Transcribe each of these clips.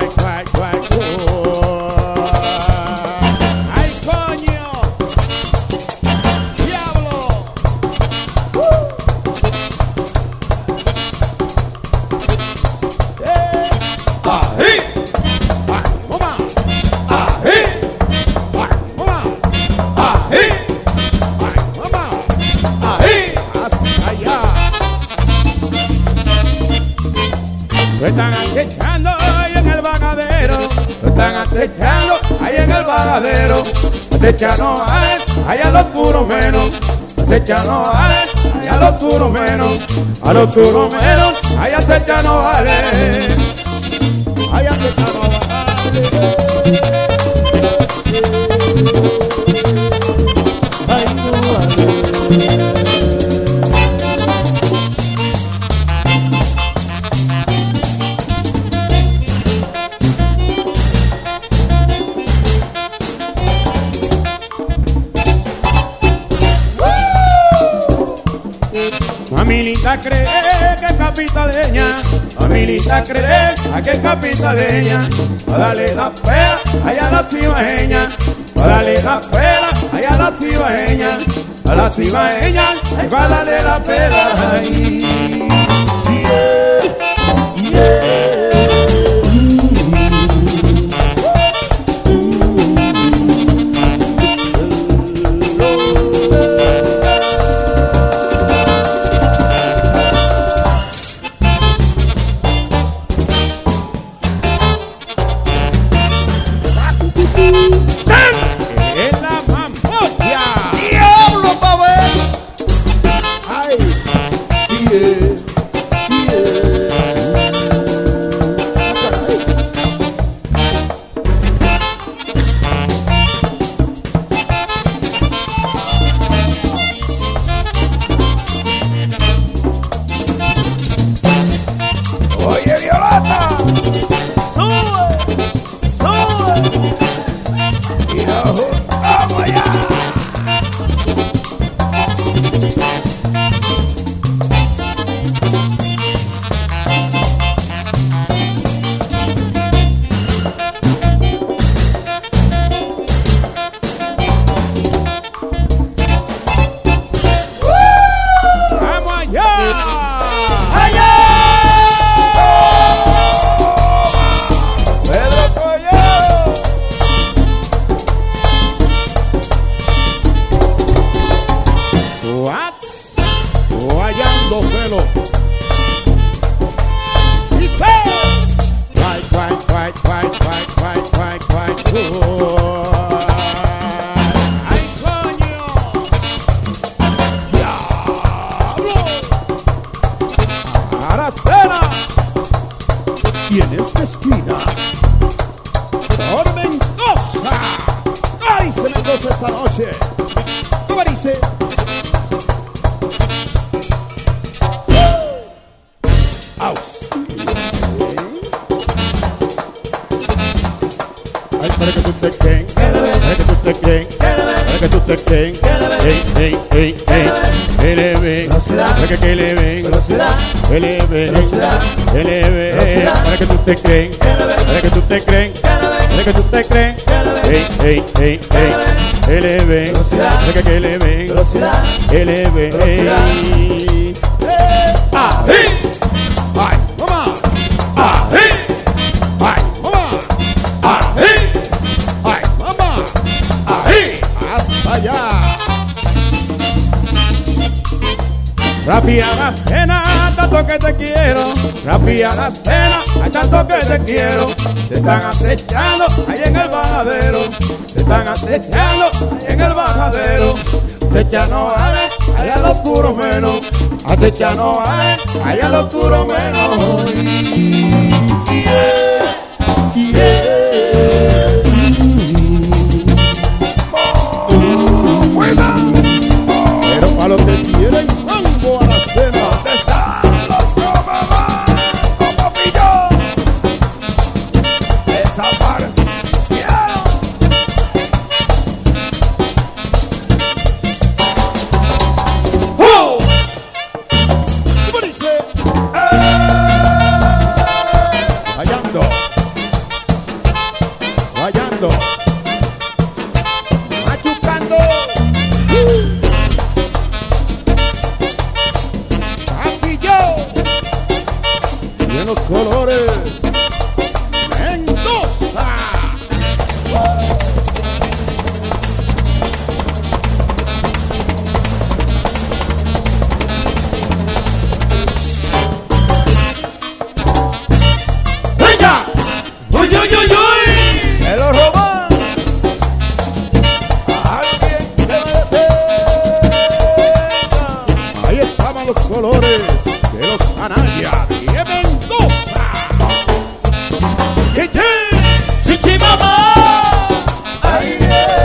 ¡Ay, coño! ¡Diablo! ¡Ají! ¡Mamá! ¡Ají! ¡Mamá! ¡Ají! ¡Mamá! ¡Ají! ¡Hasta allá! Lo están acechando ahí en el vagadero. Lo están acechando ahí en el vagadero. Acechando allá a los puros menos. Acechando allá a los puros menos. A los puros menos, allá acechando vale. Allá acechando vale. Ay, no vale. Mamilita cree que es capitaleña, mamilita cree que es capitaleña, pa' darle la pela allá a la cibaeña, pa' darle la pela allá a la cibaeña, a la cibaeña, pa' darle la pela. Ay, yeah, yeah. ¡En la mamoya! ¡Diablo, pa' ver! ¡Ay! Yeah, ¡Oye, Violeta! ¡Sube! ¡Sube! ¡Vamos allá! ¡Vamos allá! ¡Allá! ¡Pedro Collado! What's guayando pelo? Dice guay, guay, guay, guay, guay, guay, guay, guay, ay, coño, diablo, Aracena, y en esta esquina tormentosa, ay, se Mendoza esta noche, ¿cómo dice? Ay, para que tú te queden, para que tú te queden, para que tú te queden, ey, ey, ey, ey, LB, para que le ven, LB, LB, para que tú te queden, para que tú te creen, para que tú te creen, ey, ey, ey, ey, LB, para que le ven, LB, ey, ¡Ají! ay, mamá, ¡Ají! ay, mamá, ¡Ají! ay, mamá, ¡Ají! hasta allá. Rafi Aracena, tanto que te quiero. Rafi Aracena, hay tanto que te quiero. Te están acechando ahí en el bajadero. Te están acechando ahí en el bajadero. Acechando allá a los puros menos. Acechando allá a los puros menos. Yeah, yeah. Pero para los que quieren mango a la cena, ¿Dónde están los comadres? ¡Como pillo! ¡Desaparecieron! ¡oh! ¿Cómo dice? Hallando fallando. Machucando. Aquí yo. Y en los colores. Mendoza. ¡Uy, uy, uy, uy! ¡Me lo robó! ¡Alguien que me detenga! Ahí estaban los colores de los Anaya de Mendoza. ¡Chichi! ¡Chichi mamá! ¡Ay,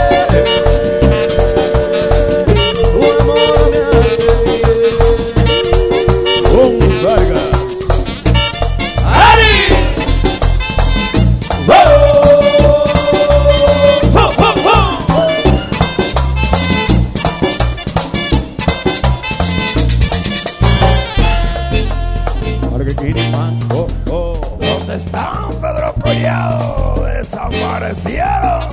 tu amor me hace bien! ¡Con Vargas! ¡Ari! ¿Dónde están, Pedro Collado? Desaparecieron.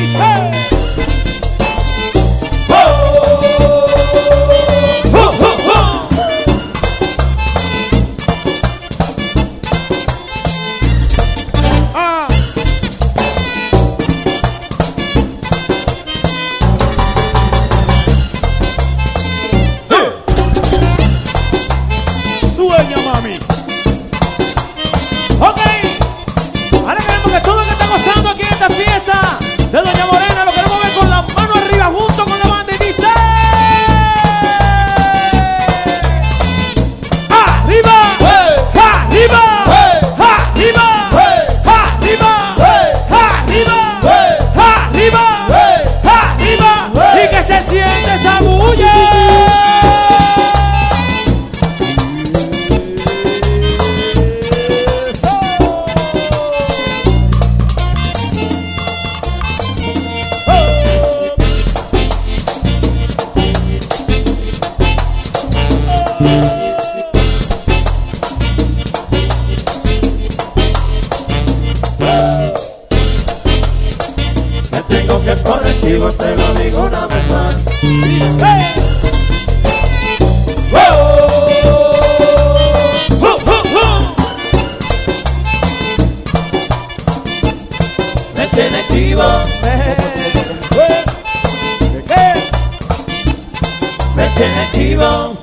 Sueña, mami. Ok, ahora queremos que todo el que está gozando aquí en esta fiesta de Doña Morena lo queremos ver con las manos arriba junto con la banda y dice ¡arriba! ¡Arriba! ¡Arriba! ¡Arriba! ¡Arriba! ¡Arriba! ¡Arriba! Y que se siente esa bulla. Me tengo que poner chivo, te lo digo una vez más. Me tiene chivo, me tiene chivo.